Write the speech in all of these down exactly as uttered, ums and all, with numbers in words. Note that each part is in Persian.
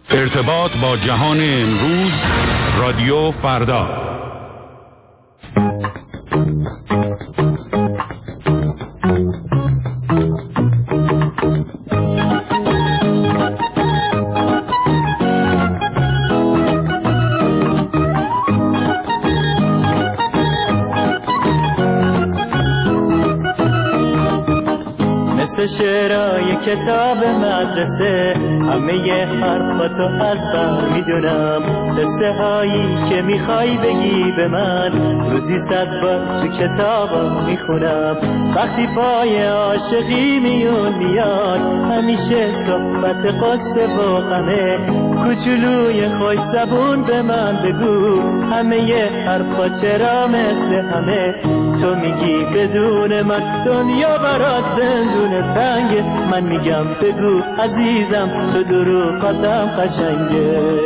ارتباط با جهان امروز، رادیو فردا. شعرهای کتاب مدرسه همه حرفاتو از بر میدونم، قصه هایی که میخوای بگی به من روزی صد بار تو کتابم میخونم. وقتی پای عاشقی میون میاد همیشه صحبت قصه و غمه، کوچولوی خوش زبون به من بگو همه حرفا چرا مثل همه. تو میگی بدون من دنیا برات زندونه تنگه، من میگم بگو عزیزم تو دروغاتم قشنگه.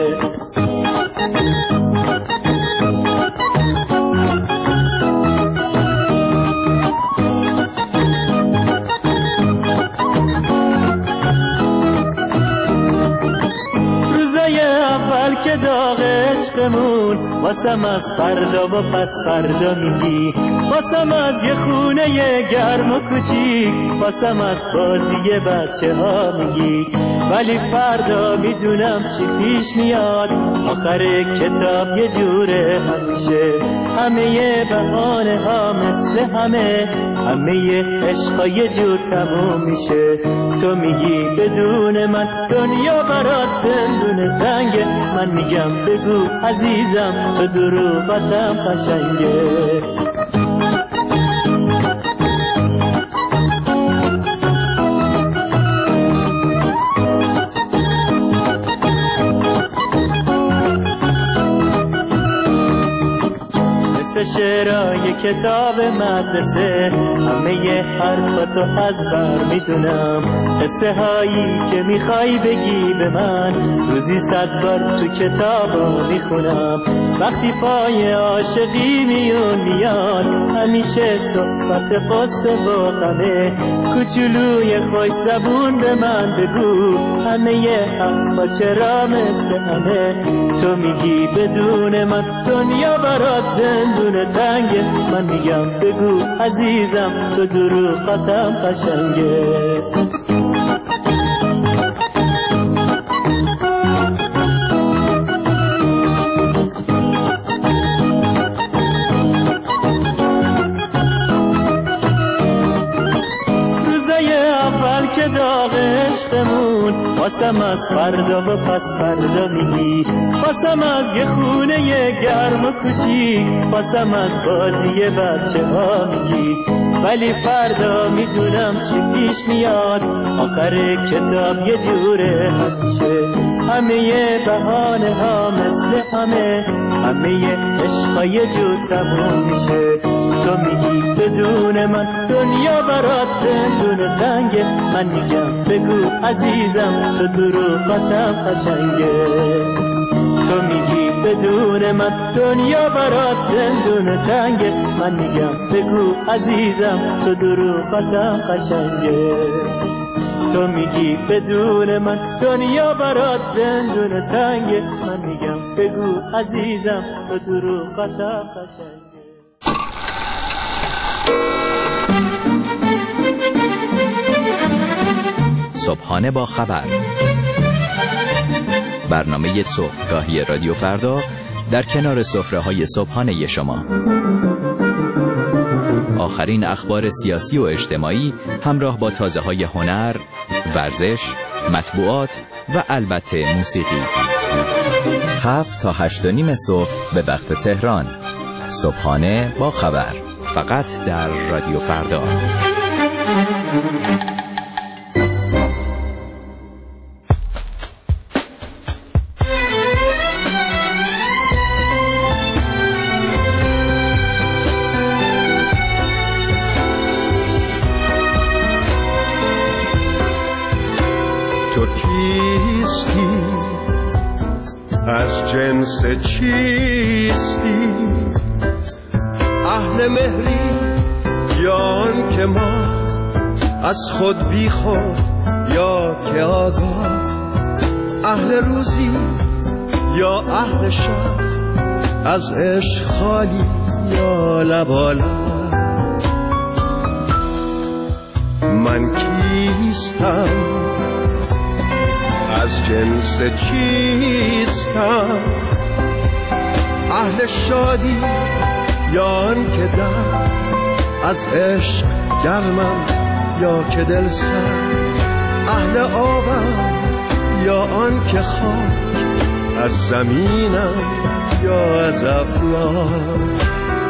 روزای اول که داغ عشقمون واسم از فردا و پس فردا میگی، واسم از یه خونه گرم و کوچیک، واسم از بازی بچه ها میگی. ولی فردا میدونم چی پیش میاد، آخر کتاب یه جوره همیشه، همه بهانه ها مثل همه، همه عشقا یه جور تموم میشه. تو میگی بدون من دنیا برات زندونه تنگه، من میگم بگو عزیزم تو دروغاتم قشنگه. شعرهای کتاب مدرسه همه حرفاتو از بر میدونم، قصه هایی که میخوای بگی به من روزی صد بار تو کتابو میخونم. وقتی پای عاشقی میون میاد همیشه صحبت قصه و غمه، کوچولوی خوش زبون به من بگو همه حرفا چرا مثل همه. تو میگی بدون من دنیا برات زندونه تنگه، من میگم بگو عزیزم تو دروغاتم قشنگه. روزای اول که داغ عشقمون واسم از فردا و پس فردا میگی، واسم از یه خونه گرم و کوچیک، واسم از بازی بچه ها میگی. ولی فردا میدونم چی پیش میاد، آخر کتاب یه جوره همیشه، همه بهانه ها مثل همه، همه عشقا یه جور تموم میشه. تو میگی بدون من دنیا برات زندونه تنگه، من میگم بگو عزیزم تو دروغاتم قشنگه. تو میگی بدون من دنیا برات زندونه تنگه، من میگم بگو عزیزم تو دروغاتم قشنگه. تو میگی بدون من دنیا برات زندونه تنگه، من میگم بگو عزیزم تو دروغاتم قشنگه. صبحانه با خبر، برنامه صبحگاهی رادیو فردا در کنار سفره‌های صبحانه شما. آخرین اخبار سیاسی و اجتماعی همراه با تازه‌های هنر، ورزش، مطبوعات و البته موسیقی. هفت تا هشت و نیم صبح به وقت تهران. صبحانه با خبر، فقط در رادیو فردا. تو کیستی؟ از جنس چیستی؟ اهل مهری یا آن که ما از خود بی خود یا که آگاه؟ اهل روزی یا اهل شب، از عشق خالی یا لبالب. من کیستم، از جنس چیستم، اهل شادی یا آن که در از عشق گرمم یا که دل سر، اهل آبم یا آن که خاک از زمینم یا از افلاک.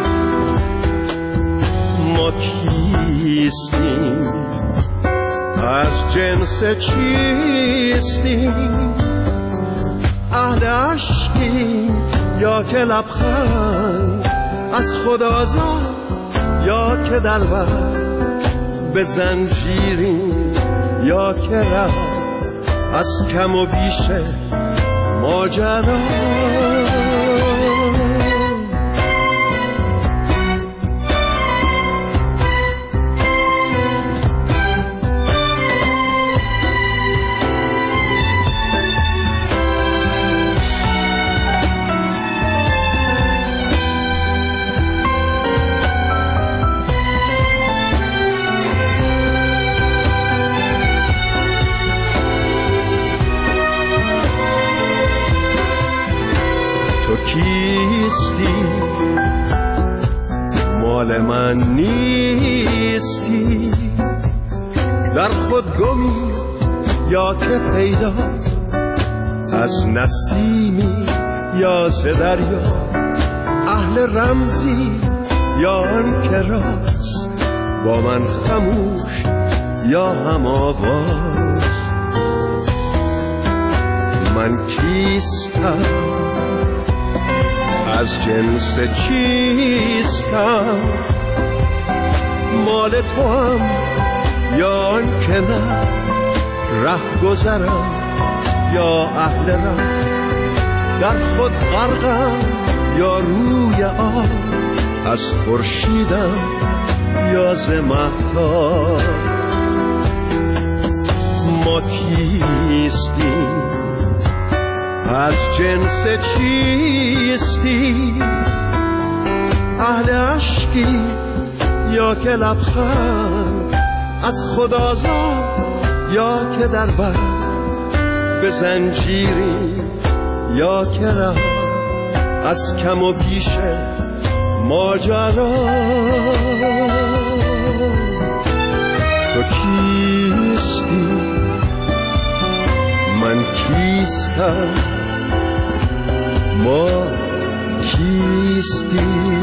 ما کیستیم، از جنس چیستیم، اهل عشقیم یا که لبخند از خدازاد یا که دلبر، به زنجیریم یا که ره از کم و بیش ماجرا. کیستی مال من نیستی، در خود گمی یا که پیدا، از نسیمی یا ز دریا، اهل رمزی یا آن که راست، با من خموش یا هم آواز. من کیستم، از جنس چیستم، مال تو هم یا آن که نه، ره گذرم یا اهل ره، در خود غرقم یا روی آب، از خورشیدم یا ز مهتاب. ما کیستیم، از جنس چیستی، اهل عشقی یا که لبخند از خدازاد یا که در بند، به زنجیری یا که ره از کم و بیش ماجرا. تو کیستی، من کیستم، ما کیستیم.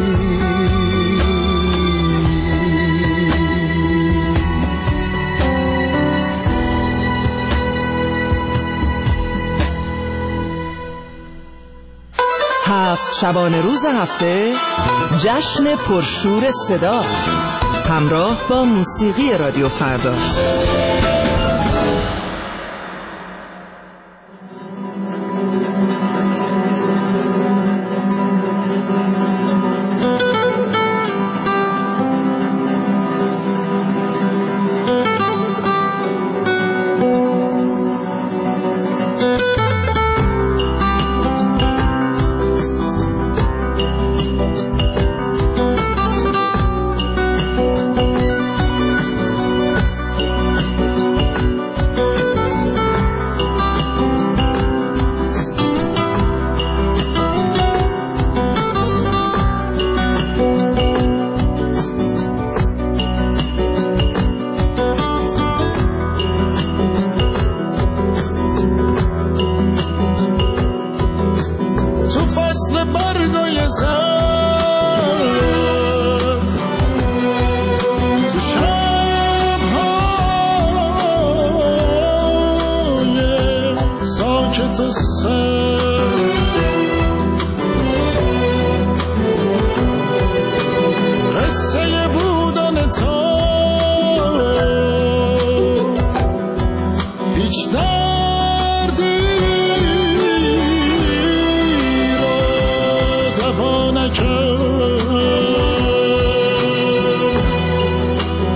هفت شبانه روز هفته، جشن پرشور صدا، همراه با موسیقی رادیو فردا.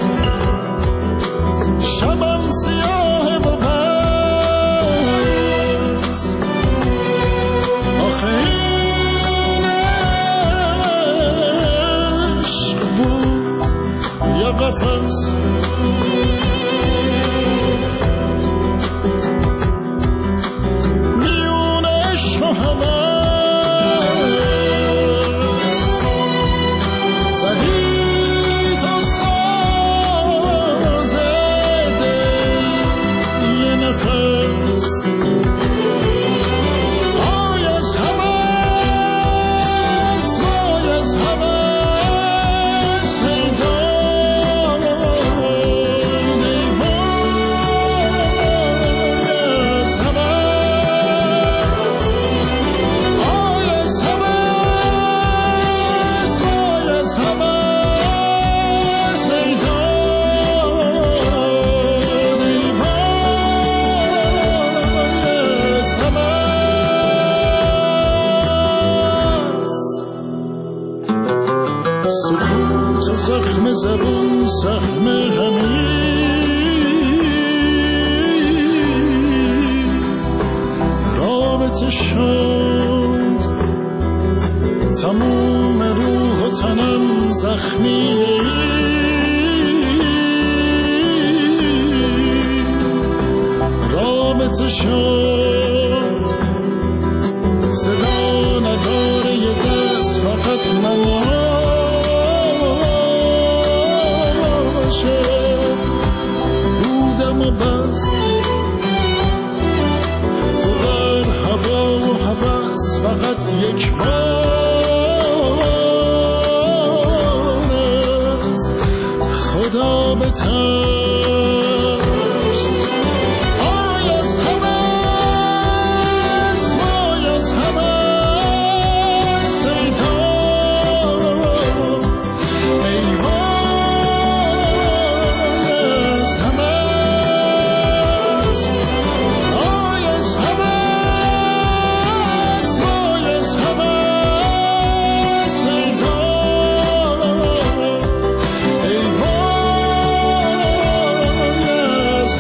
شبم سیاه و پرد نفس میون عشق و هوس زدی تو ساز دل یه نفس آی از هوس وای از هوس ای دار زخم زبون سهم همین رابطه شد تموم روح و تنم زخمی رابطه شد صدا نداره یه دست فقط نماشه بودم و بس تو در هوا و هوس فقط یک بار از خدا بترس آی از هوس وای از هوس ای دار ای وای از هوس آی از هوس وای از هوس ای دار ای وای از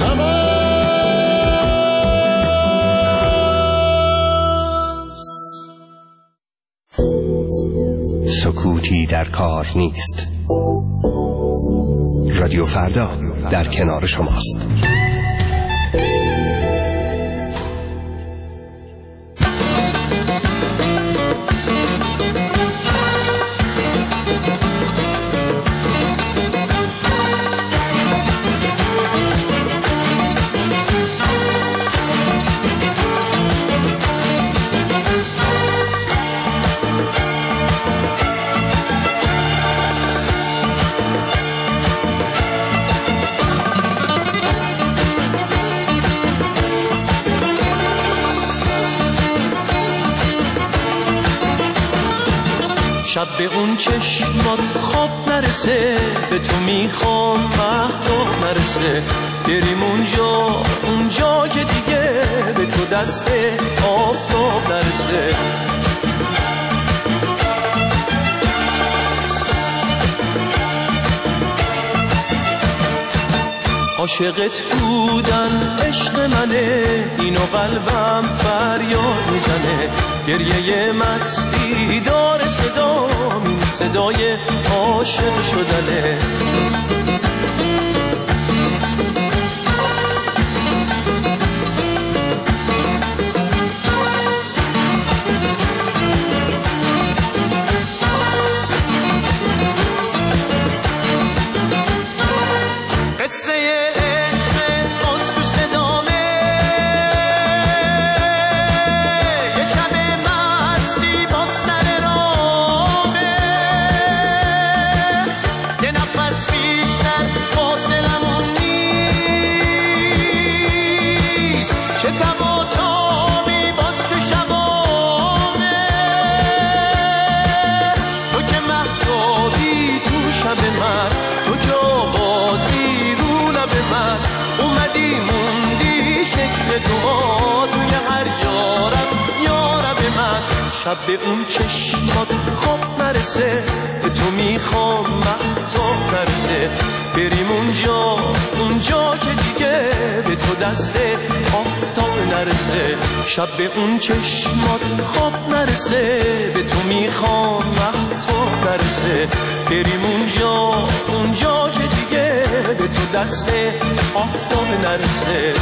هوس. سکوتی در کار نیست. رادیو فردا در کنار شماست. شب به اون چشمات خواب نرسه به تو میخوام مهتاب نرسه بریم اونجا اونجا که دیگه به تو دست آفتاب نرسه عاشقت بودن عشق منه اینو قلبم فریاد میزنه گریه مستی داره صدا این صدای عاشق شدنه قصه شب به اون چشمات خواب نرسه به تو میخوام مهتاب نرسه بریم اونجا اونجا که دیگه به تو دست آفتاب نرسه شب به اون چشمات خواب نرسه به تو میخوام مهتاب نرسه بریم اونجا اونجا که دیگه به تو دست آفتاب نرسه.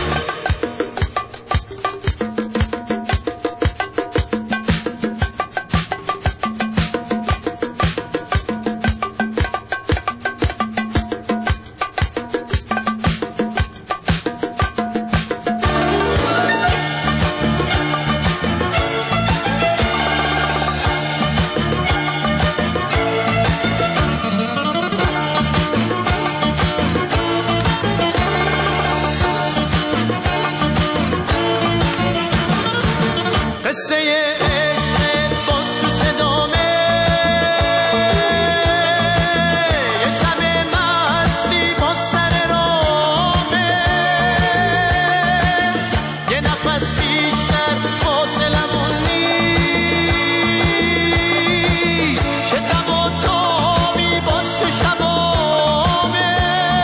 قصه عشق باز تو صدامه، یه شب مستی با سر رامه، یه نفس بیشتر فاصلمون نیست، چه دم و تابی باز تو شبامه،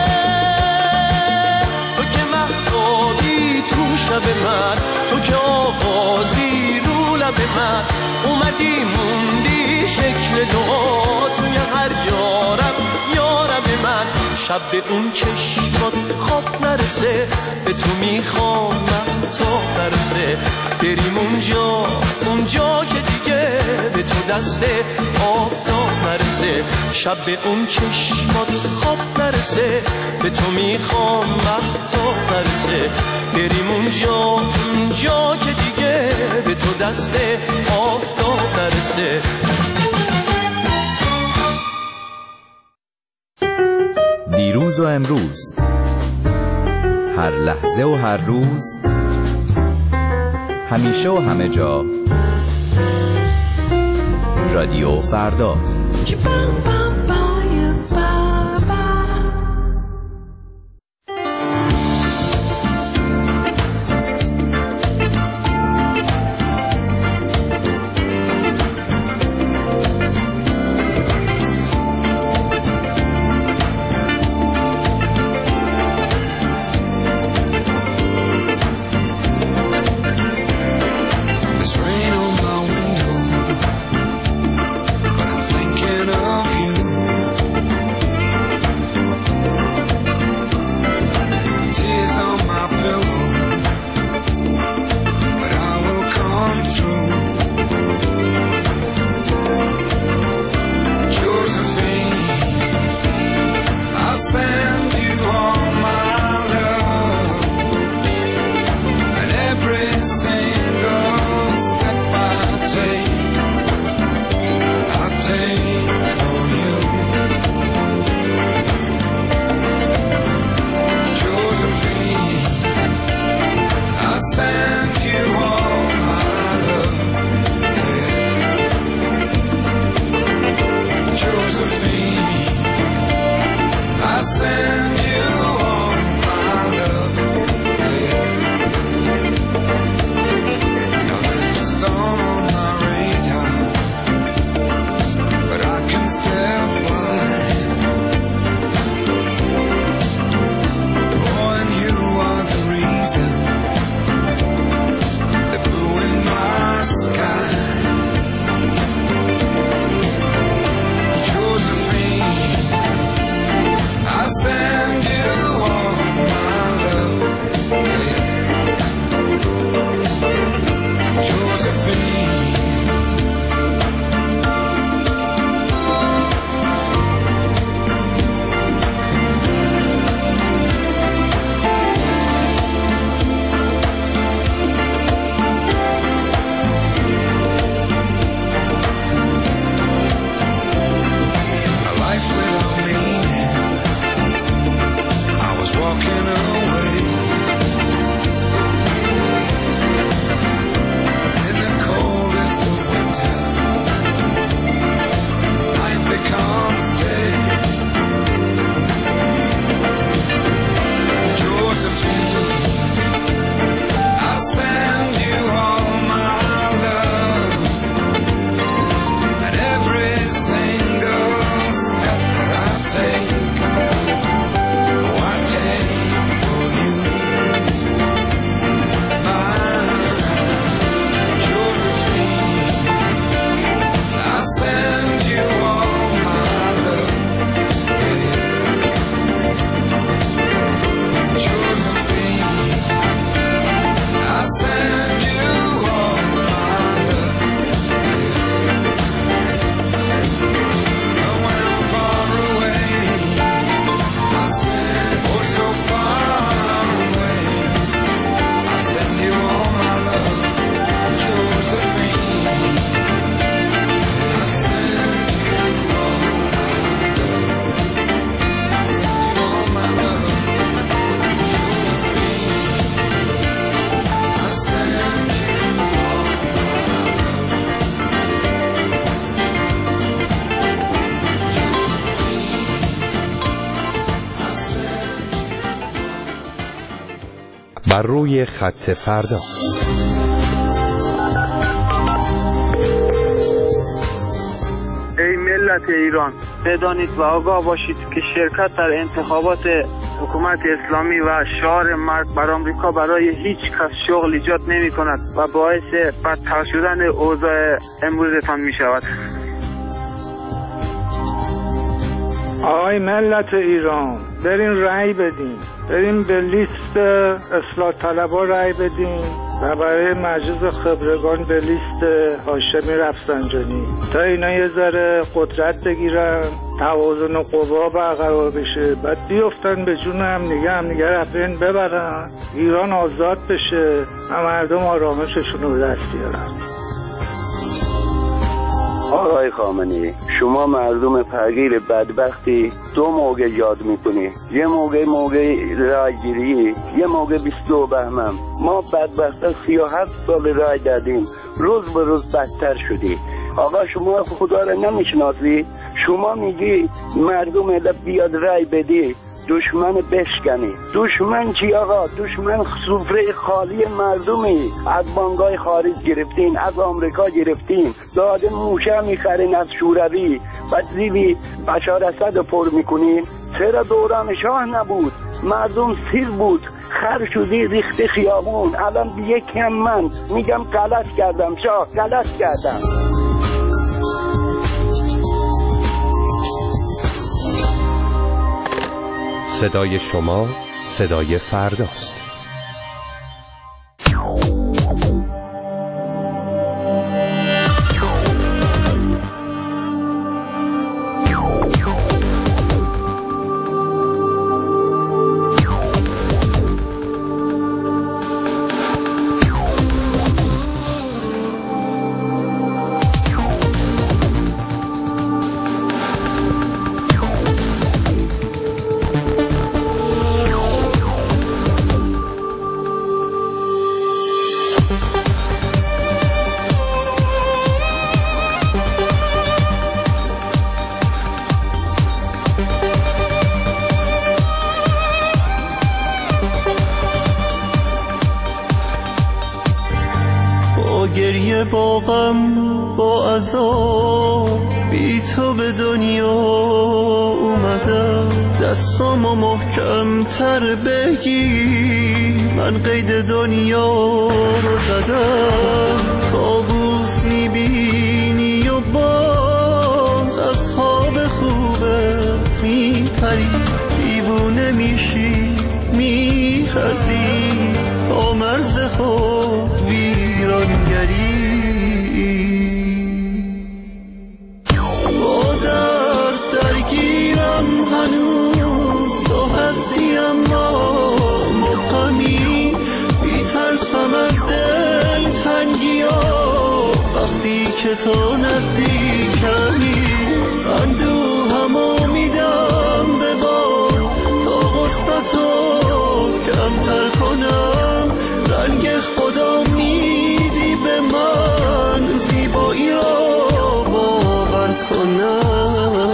تو که محتابی تو شب من، تو که آوازی به من اومدی موندی شکل دعا توی هر یارم یارم من. شب به اون چشمات خواب نرسه، به تو میخوام تا نرسه، بریم اونجا اونجا که دیگه به تو دست آفتاب نرسه. شب به اون چشمات خواب نرسه، به تو میخوام تا نرسه، بریم اونجا اونجا که دیگه به تو دست آفتاب نرسه. دیروز و امروز، هر لحظه و هر روز، همیشه و همه جا، رادیو فردا. The بر روی خط فردا. ای ملت ایران، بدانید و آگاه باشید که شرکت در انتخابات حکومت اسلامی و شعار مرگ بر آمریکا برای هیچ کس شغل ایجاد نمی کند و باعث بدتر شدن اوضاع امروزتان می شود. آقای ملت ایران، برین رأی بدین، برین به لیست اصلاح طلبا رأی بدین و برای مجلس خبرگان به لیست هاشمی رفسنجانی تا اینا یه ذره قدرت بگیرن، توازن قوا برقرار بشه، بعد بیفتن به جون هم دیگه هم دیگه رفتن ببرن، ایران آزاد بشه و مردم آرامششون رو به دست بیارن. آقای خامنه‌ای، شما مردم فقیر بدبختی دو موقع یاد میکنی، یه موقع موقع رایگیری، یه موقع بیست و دو بهمن. ما بدبختا سی و هفت سال رای دادیم، روز به روز بدتر شدی. آقا شما خدا را نمیشناسی؟ شما میگی مردم الا بیاد رای بدی، دشمن بشکنی. دشمن چی آقا؟ دشمن سفره خالی مردمی. از بانکای خارج گرفتین، از آمریکا گرفتین، داده موشه میخرین از شوروی و زیوی بشار اسد پر میکنین. چرا دوران شاه نبود؟ مردم سیر بود، خر شدی ریخت خیابون. الان بیه کم من میگم غلط کردم، شاه غلط کردم. صدای شما صدای فرداست. گریه با غم با عذاب بی تو به دنیا اومدم، دستامو محکم تر بگی، من قید دنیا رو زدم. کابوس میبینی و باز از خواب خوبت میپری، دیوونه میشی میخزی با مرز خود ویرانگری. با درد درگیرم هنوز تو هستی، اما مقامی بیترسم از دل تنگی ها، وقتی که تو نزدیکمی. اندوهمو میدم به بار تا غصتو کمتر کنم، رنگ خدا میدی به من، زیبایی را باور کنم.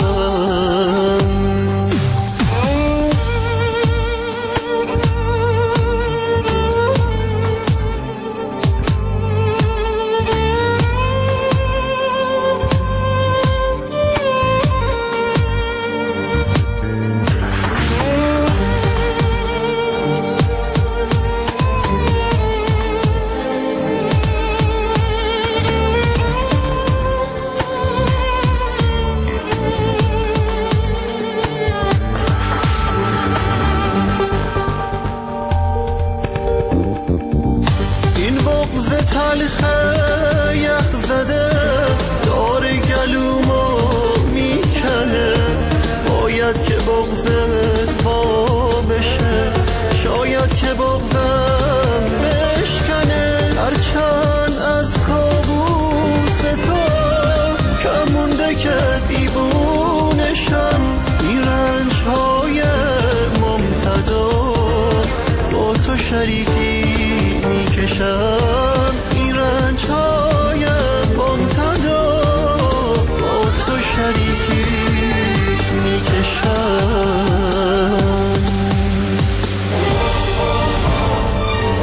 تلخه یخ زده دار گلومو میکنه، باید که بغضت با بشه، شاید که بغضم بشکنه. هرچند از کابوس تو کم مونده که دیوونشم، این رنج های ممتدا با تو شریکی میکشم، این رنج های ممتدا با تو شریکی میکشم.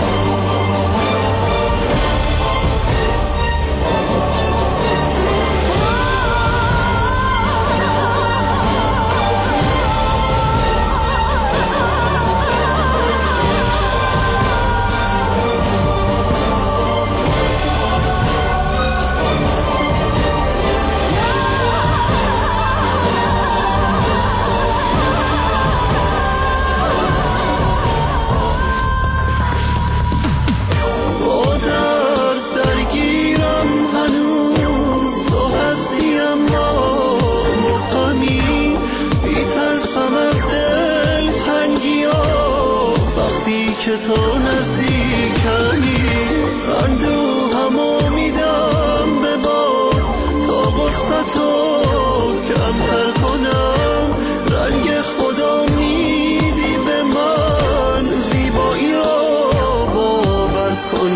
که تو نزدیکنی، اندوهمو میدم به باد تا غصتو کمتر کنم. رنگ خدا میدی به من، زیبایی را باور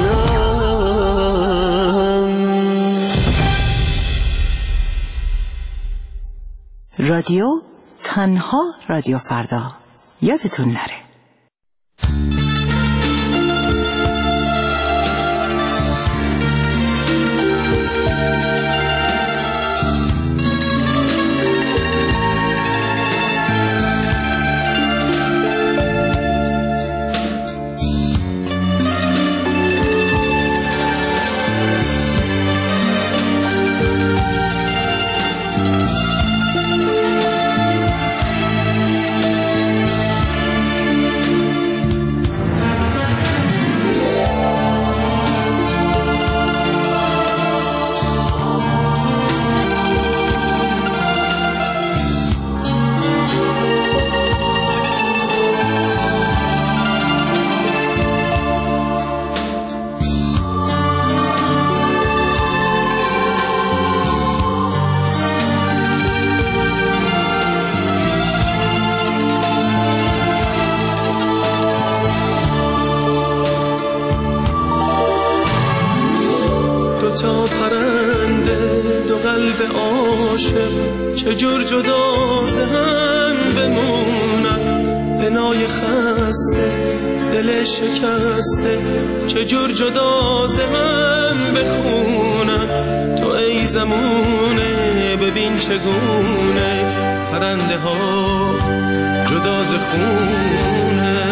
کنم. رادیو تنها رادیو فردا، یادتون نره. تا پرنده دو قلب عاشق چجور جدا ز هم بمونن، بنای خسته دل شکسته چجور جدا ز هم بخونن. تو ای زمونه ببین چگونه پرنده ها جدا ز خونه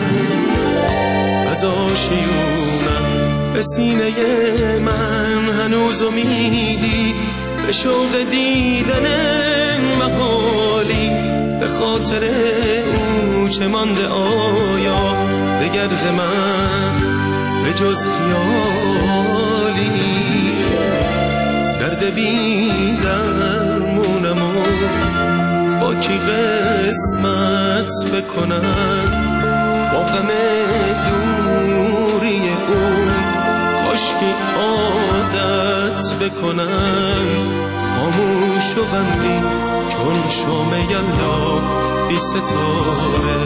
از آشیونن. به سینه من هنوز امیدی به شوق دیدن محالی، به خاطر او چه مانده آیا دگر ز من به جز خیالی. درد بی درمونم و با کی قسمت بکنم، با غم دوری او کاشکی عادت بکنم. خاموش و غمگین چون شام یلدا بی ستاره،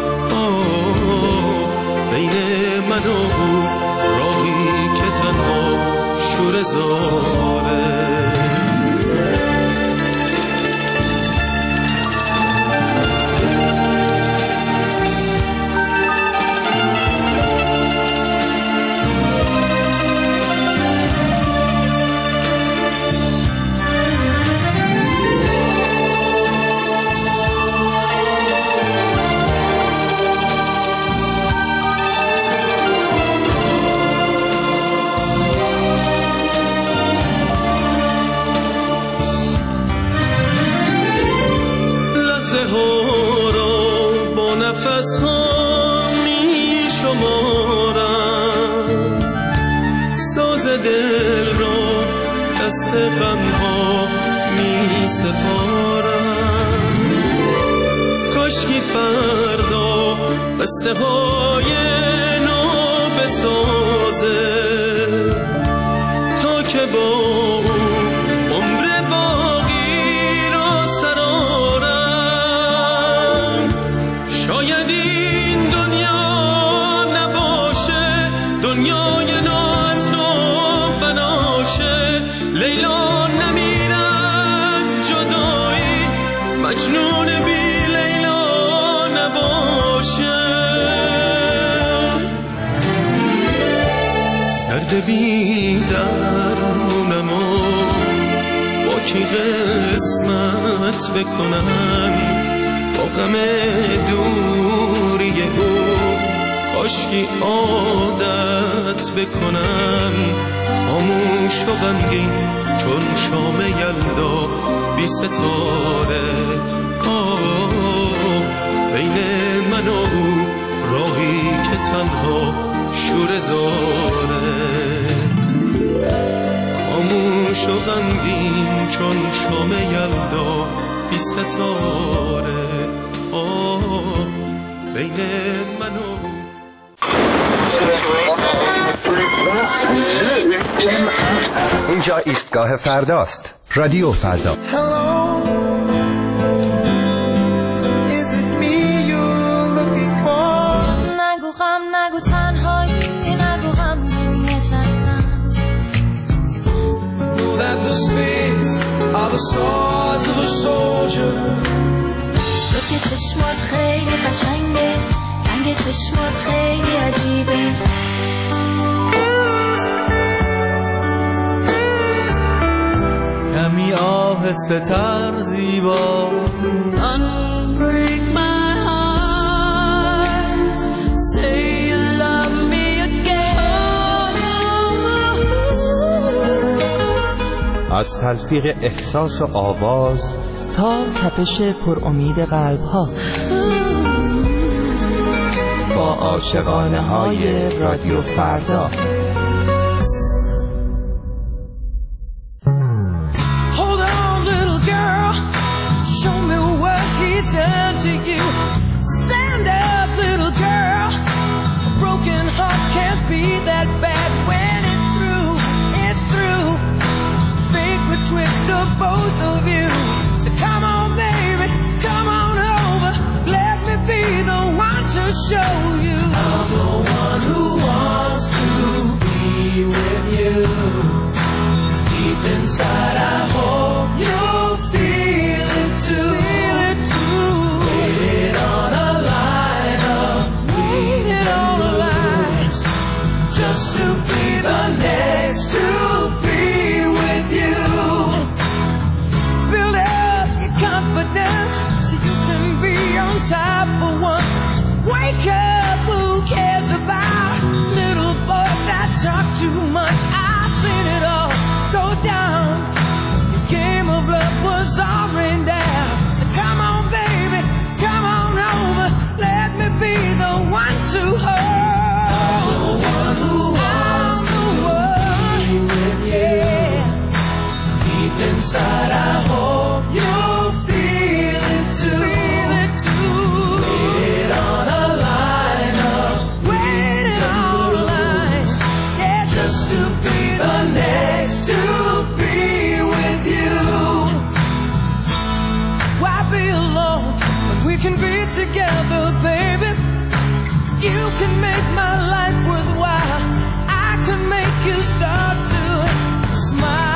بین من و او راهی که تنها شوره زاره. نفس ها می شمارم، ساز دل را دست غم ها می سپارم. کاشکی فردا قصه های نو بسازه تا که با عمر باقی را سرارم. شاید این دنیا نباشه دنیای نو از نو بناشه، لیلا نمیره از جدایی، مجنون بی لیلا نباشه. درد بی درمونم و با کی قسمت بکنم، با غم دوری او کاشکی عادت بکنم. خاموش و غمگین چون شام یلدا بی ستاره، بین من و او راهی که تنها شوره زاره. خاموش و غمگین چون شام یلدا بی ستاره، بین من و اینجا ایستگاه فرداست. رادیو فردا. نگو غم نگو تنهایی نگو غم نشستم. Know that the spades are the swords of a soldier. تو که چشمات خیلی قشنگه، رنگ چشمات خیلی عجیبه. کمی آهسته تر زیبا Unbreak my heart, say you love me again. از تلفیق احساس و آواز تا تپش پر امید قلب ها، با عاشقانه های رادیو فردا. Turn to you. Stand up, little girl. A broken heart can't be that bad when it's through. It's through. Fate would twist of both of you. So come on, baby, come on over. Let me be the one to show you. I'm the one who wants to be with you. Deep inside, I hope you'll feel it too. Feel it too. Just to be the next to be with you. Build up your confidence so you can be on top for once. Wake up, who cares about little boys that talk too much? I've seen it all go down. Your game of love was all rained down. So come on, baby, come on over. Let me be the one to hold. One who wants to be with you. Deep inside, I hope you'll feel it too. Feel it too. Waited on a line of waiting on a line. Yeah, just to be the next to be with you. Why be alone when we can be together, baby? You can make my life worthwhile. I can make you start to smile.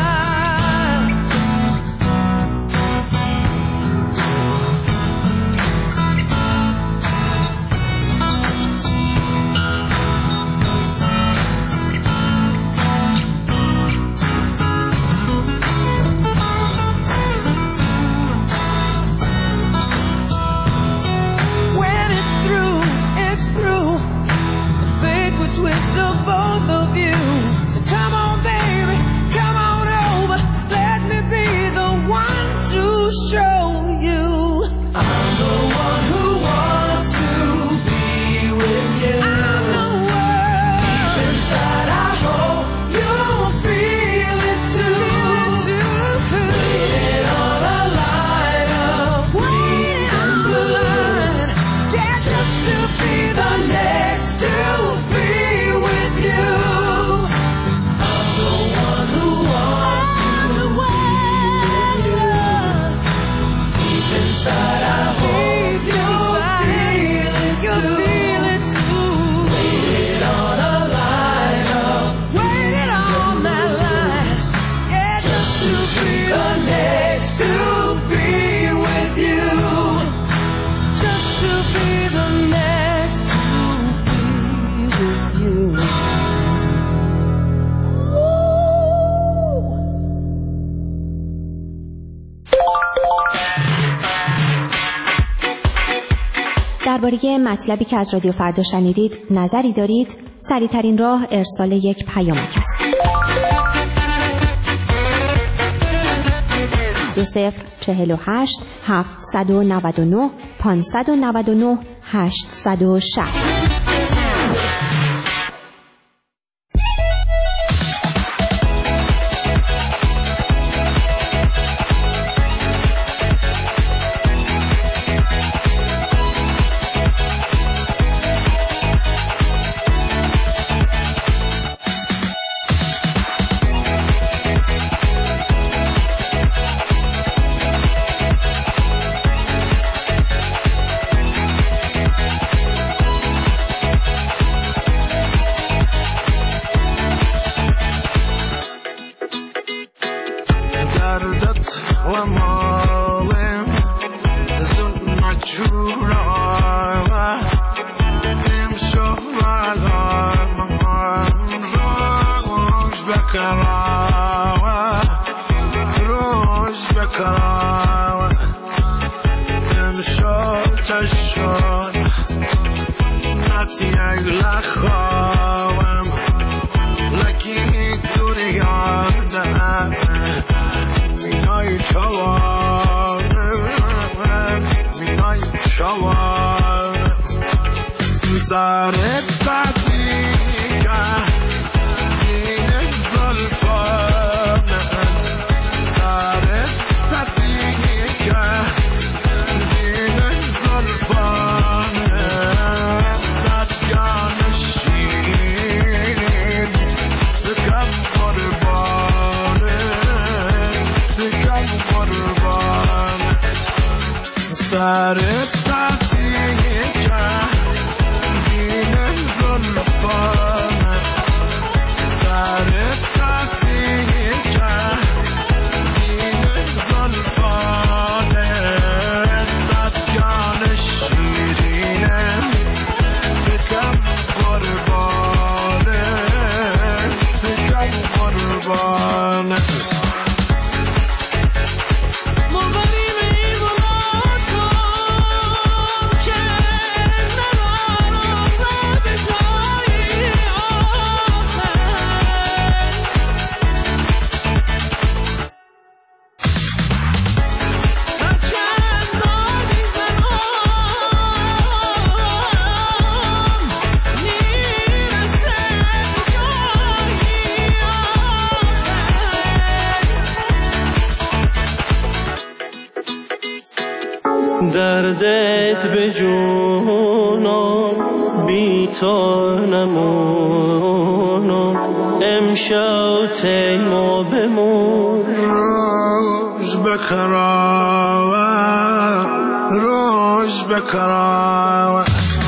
When it's through, it's through. Fate would twist of both of you. So come on, baby, come on over. Let me be the one to show you. I'm the one who wants to be with you. I'm the one. Deep inside, I hope you'll feel it too. Feel it too. Waiting on a line of waiting on a line. Yeah, just to be the next to be with you. I'm the one who wants to be with you. Deep inside, I hope you'll feel it too. Feel it too. Waiting on a line of waiting on that line. Yeah, just to be the next to be with you. Just to be the next to be with you. درباره مطلبی که از رادیو فردا شنیدید نظری دارید؟ سریع‌ترین راه ارسال یک پیامک است. دو صفر چهل و هشت هفتصد و نود و نه پانصد و نود و نه هشتصد و شصت. جورا امشو علام روش بکرا روش بکرا امشو تشون نتی اگل خوام لکی دوری یادم مینای چوار مینای چوار زارت بدی که این زلفانت زارت بدی که این زلفانت دادگان شیرین بکم قربانت بکم قربانت زارت دردت به جونم بی تو نمونم امشب تیما بمون روش بکراوه روش بکراوه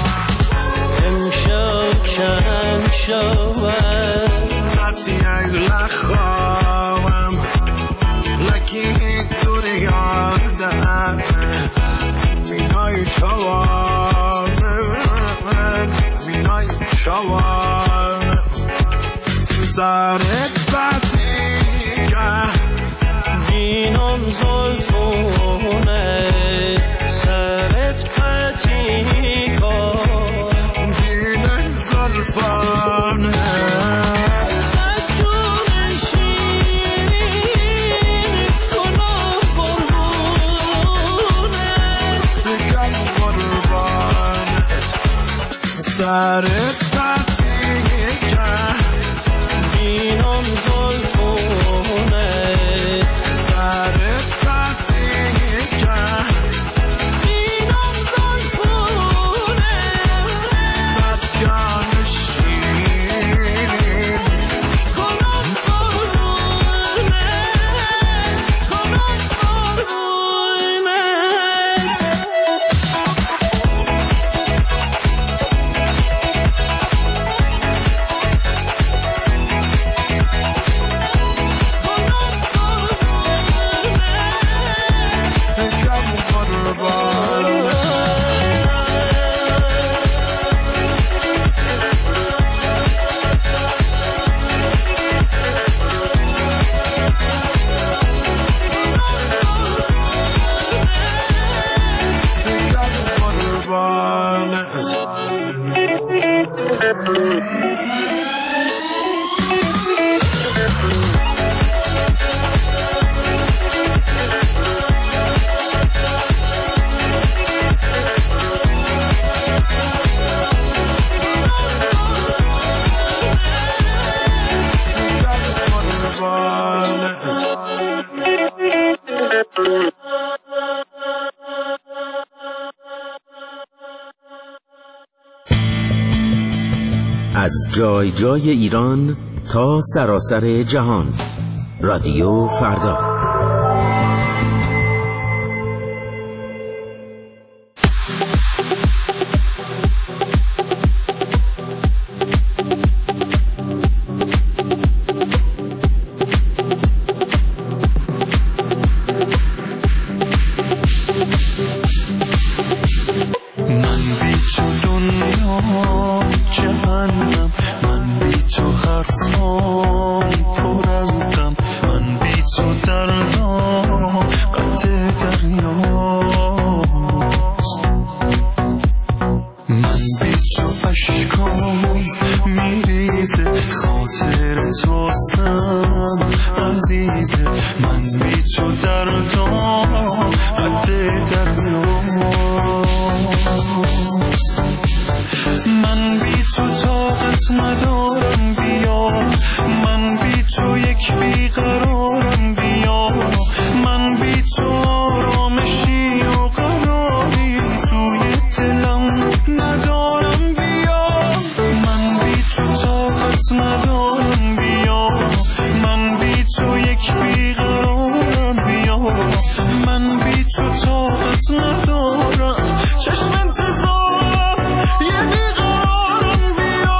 امشب چند شوه نتی اگل خوام لکی دوری یادم مینای چوار مینای چوار زارت بدی که بینم زلفونه سرت پتی کار بینم زلفانه سرت بدی که بینم زلفونه سرت بدی که بینم زلفونه دادگان شیرین کنم قربونه کنم قربونه از جای جای ایران تا سراسر جهان، رادیو فردا. واسم عزیز من بی تو دردم قد دریاست من بی تو طاقت ندارم بیا من بی تو یک بیقرارم بیا من بی تو آرامشی و قراری توی دلم ندارم بیا من بی تو طاقت ندارم بیا من بی تو یک بیقرارم بیا من بی تو طاقت ندارم چشم انتظار یه بیقرارم بیا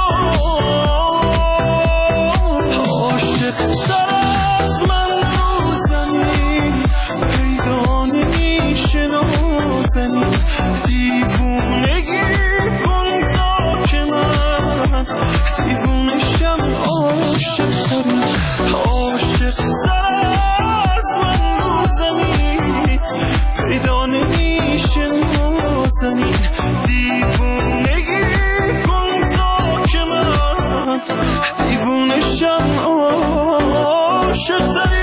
عاشق تر از من روزنی پیدا نمیشه نازنی دیوونگی کن تا که من دیوونشم عاشق تری عاشق تر از من روزنی پیدا نمیشه نازنی دیوونگی کن تا که من دیوونشم عاشق تری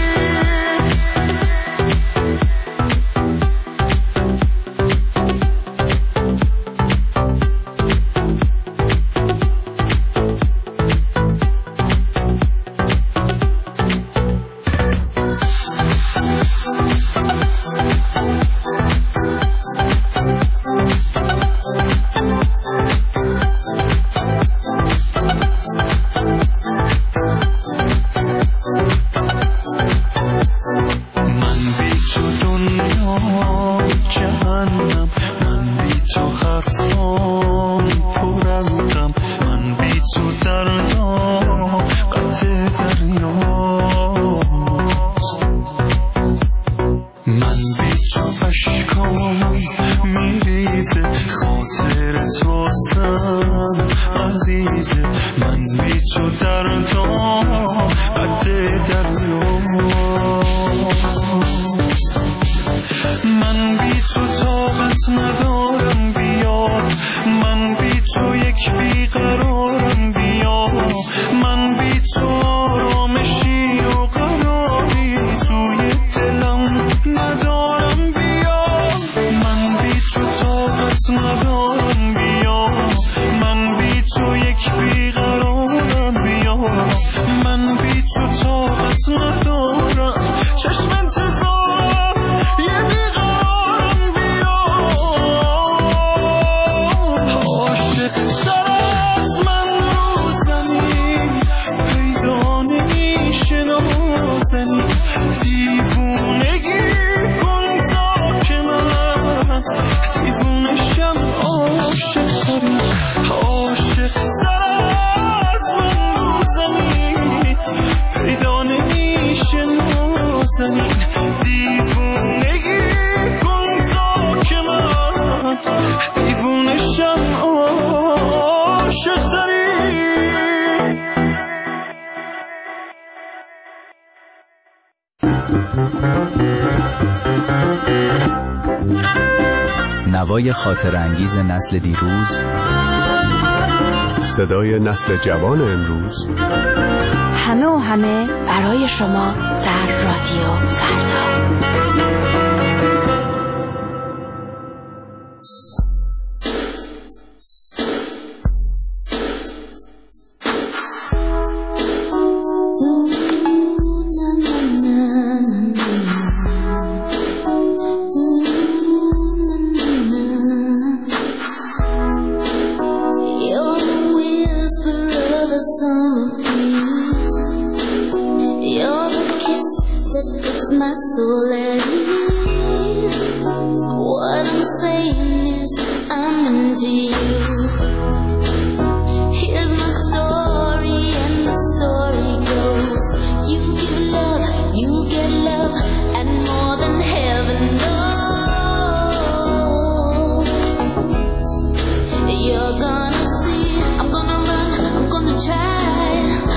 نوای خاطر انگیز نسل دیروز، صدای نسل جوان امروز، همه و همه برای شما در رادیو فردا.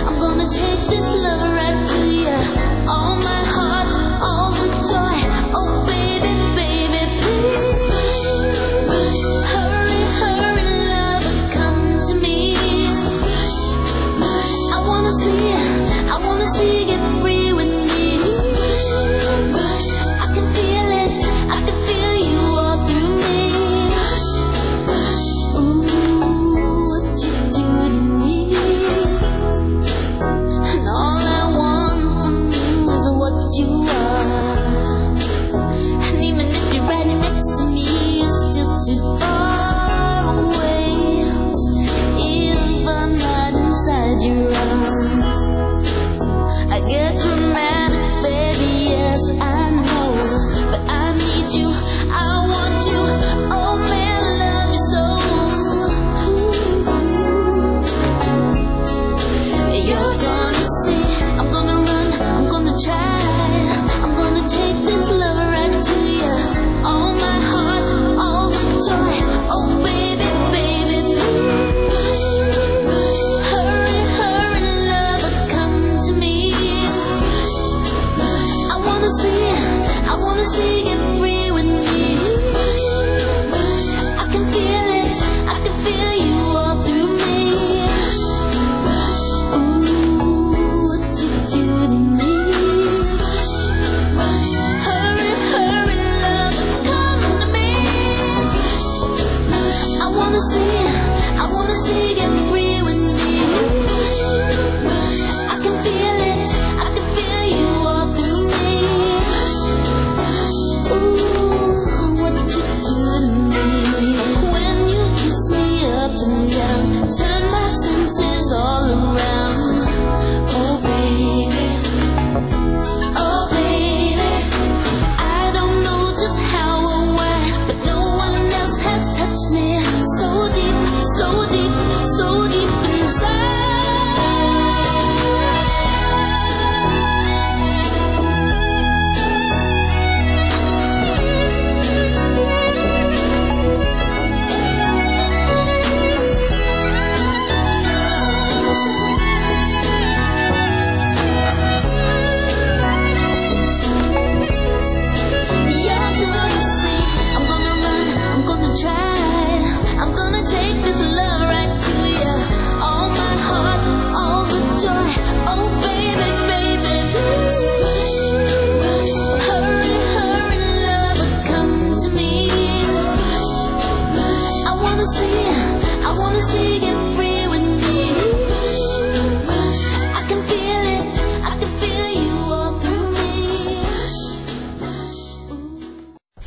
Take this love right to you. All my heart, all the joy, all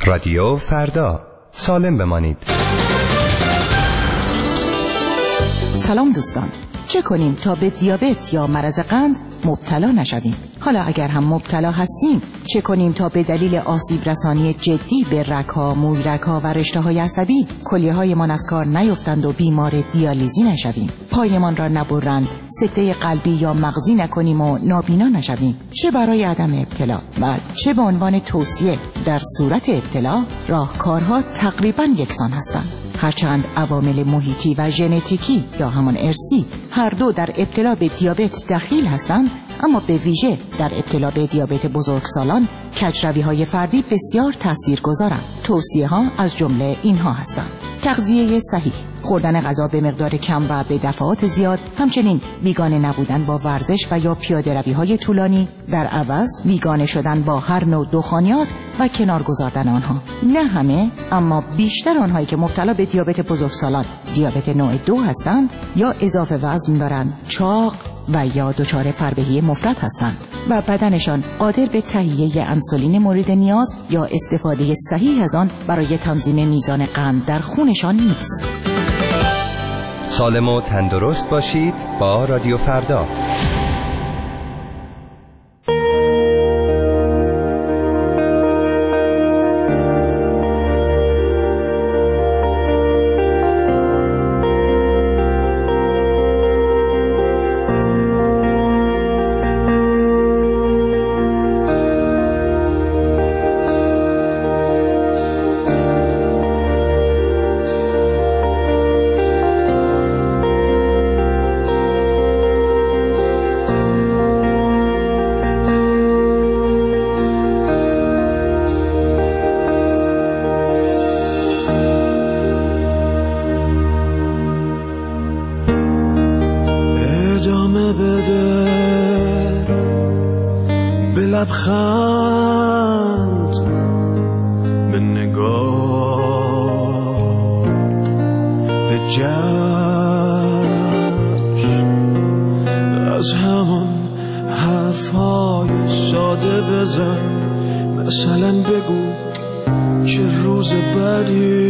رادیو فردا، سالم بمانید. سلام دوستان، چه کنیم تا به دیابت یا مرض قند مبتلا نشویم؟ حالا اگر هم مبتلا هستیم چه کنیم تا به دلیل آسیب رسانی جدی به رگ‌ها، مویرگ‌ها و رشته‌های عصبی کلیه‌هایمان از کار نیفتند و بیمار دیالیزی نشویم؟ پایمان را نبرند، سکته قلبی یا مغزی نکنیم و نابینا نشویم؟ چه برای عدم ابتلا و چه به عنوان توصیه در صورت ابتلا، راهکارها تقریباً یکسان هستند. هرچند عوامل محیطی و ژنتیکی یا همان ارثی هر دو در ابتلا به دیابت دخیل هستند، اما به ویژه در ابتلا به دیابت بزرگسالان کجروی‌های فردی بسیار تاثیرگذارند. توصیه ها از جمله اینها هستند: تغذیه صحیح، خوردن غذا به مقدار کم و به دفعات زیاد، همچنین بیگانه نبودن با ورزش و یا پیاده روی های طولانی، در عوض بیگانه شدن با هر نوع دخانیات و کنار گذاردن آنها. نه همه، اما بیشتر آنهایی که مبتلا به دیابت بزرگسالان دیابت نوع دو هستند یا اضافه وزن دارند، چاق و یا دچار فربهی مفرط هستند و بدنشان قادر به تهیه انسولین مورد نیاز یا استفاده صحیح از آن برای تنظیم میزان قند در خونشان نیست. سالم و تندرست باشید با رادیو فردا. لبخند به نگاه به جشن از همان حرفای ساده بزن، مثلا بگو چه روز بدی،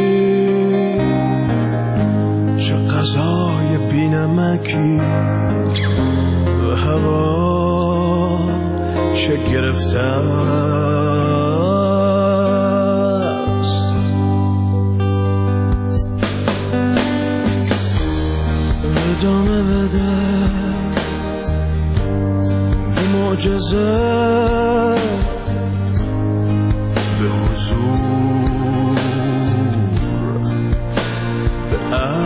چه غذای بی‌نمکی و هوا چه گرفته است. ادامه بده به معجزه، به حضور، به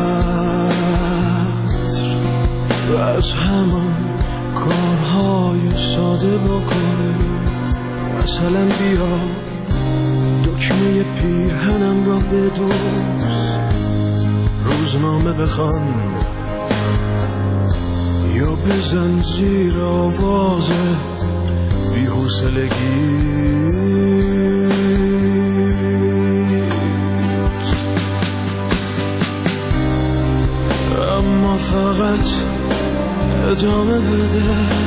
عطر و از همان کارهای ساده بکن. مثلا بیا دکمه پیرهنم را بدوز، روزنامه بخوان یا بزن زیر آواز بی‌حوصلگی. اما فقط ادامه بده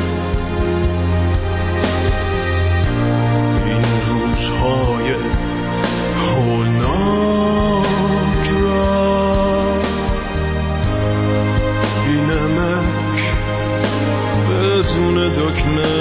این روزهای هولناک را، بی نمک بدون دکمه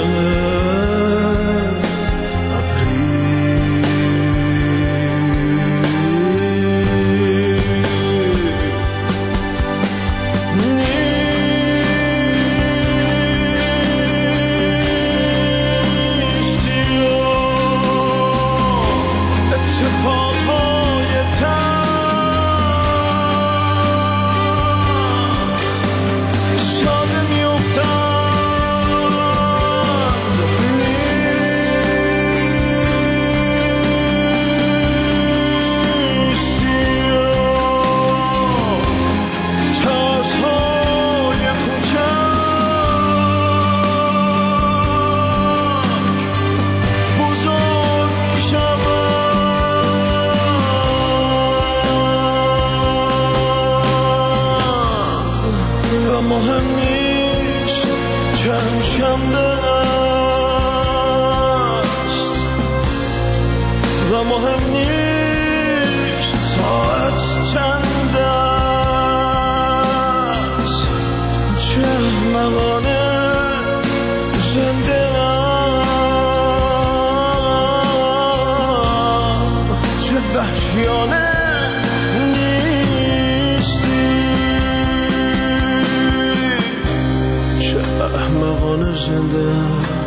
آشیانه نیستی. چه احمقانه زنده،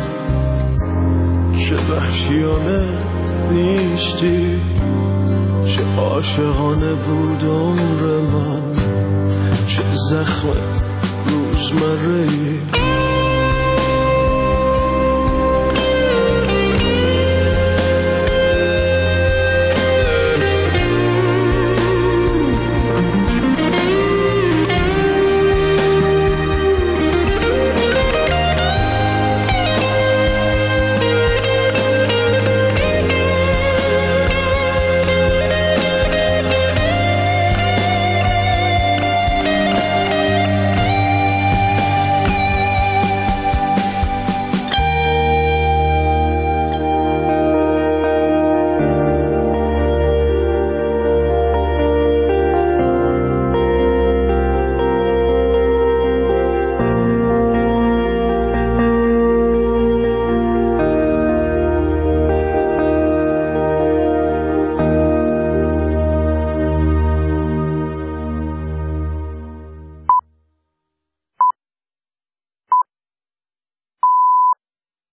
چه وحشیانه نیستی. چه عاشقانه بود عمر من، چه زخم روزمره‌ای.